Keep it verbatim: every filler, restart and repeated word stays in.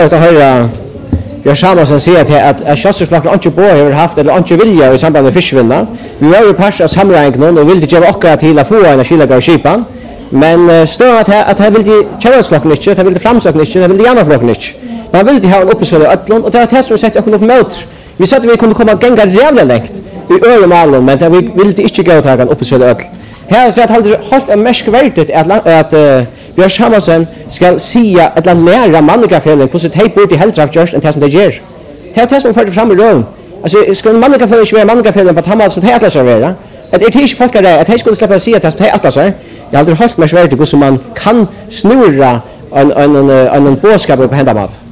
att höra Björn Samuelsson säger till att att Kjøsthersflokken inte på har haft eller inte vilja i samband med fiskvinna. Vi har ju passa samräkningen och vill inte ge akkurat till att få en skilagar skipan. Men står att att här vill de Kjøsthersflokken inte, här vill de framsökningen inte, här vill de andra flokken inte. Man vill inte ha en uppsöld öllon och det har test som sett upp mot. Vi sa att vi kunde komma gänga jävla längt i öremallen men vi vill inte gå ta en uppsöld öll. Här så att hålla hållt en mesk värdet att att Björn Samuelsson ska säga att han lära mannigafällen på sitt hej bort i heldraft just en test som det gör. Det är test som för fram i rum. Alltså ska mannigafällen inte vara mannigafällen på tammal som det att servera. Att det är inte folk där att det skulle släppa sig att det att så. Jag har aldrig hållt mesk värdet hur som man kan snurra en en en en boskap på händamat.